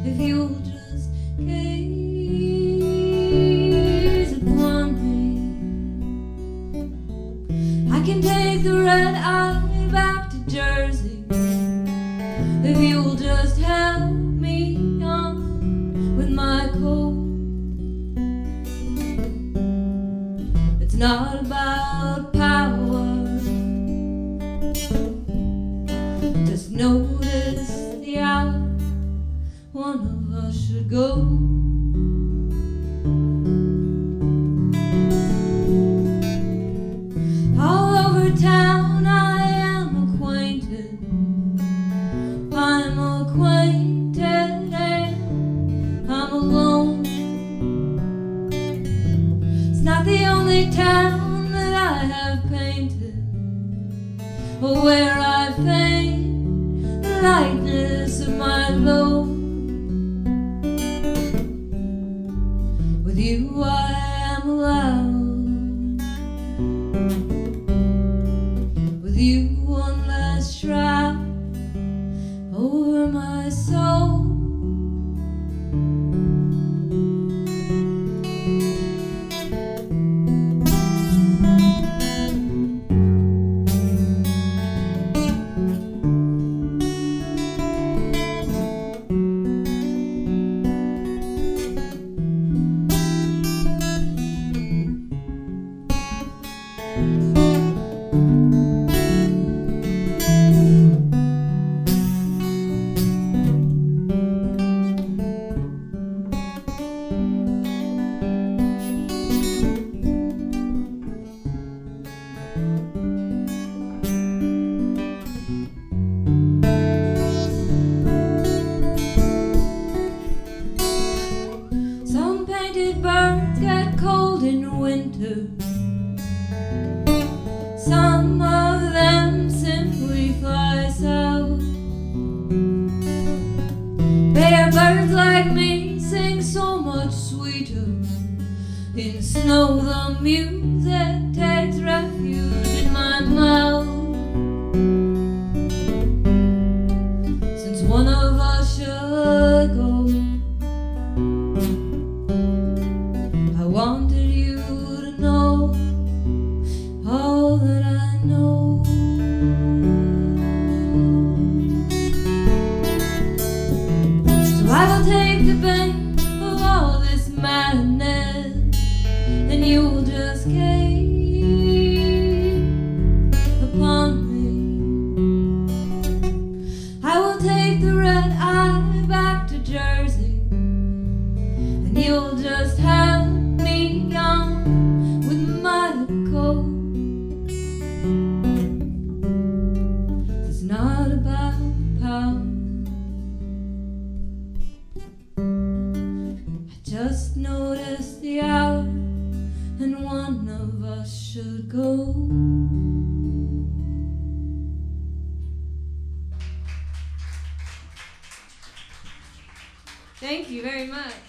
if you'll just gaze upon me. I can take the red eye back to Jersey, if you'll just help me on with my coat. It's not about power, just notice the hour one of us should go. All over town I am acquainted, I'm acquainted and I'm alone. It's not the only town that I have painted, or where I feign the lightness of my load. With you I am allowed, with you one last shroud over my soul. Birds get cold in winter, some of them simply fly south. Bare birds like me sing so much sweeter. In snow the music takes refuge in my mouth. Since one of us should go, I wanted you to know all that I know. So I will take the bait of all this madness, and you'll just gaze upon me. I will take the red eye back to Jersey, and you'll just have me on with my coat. It's not about power, I just noticed the hour and one of us should go. Thank you very much.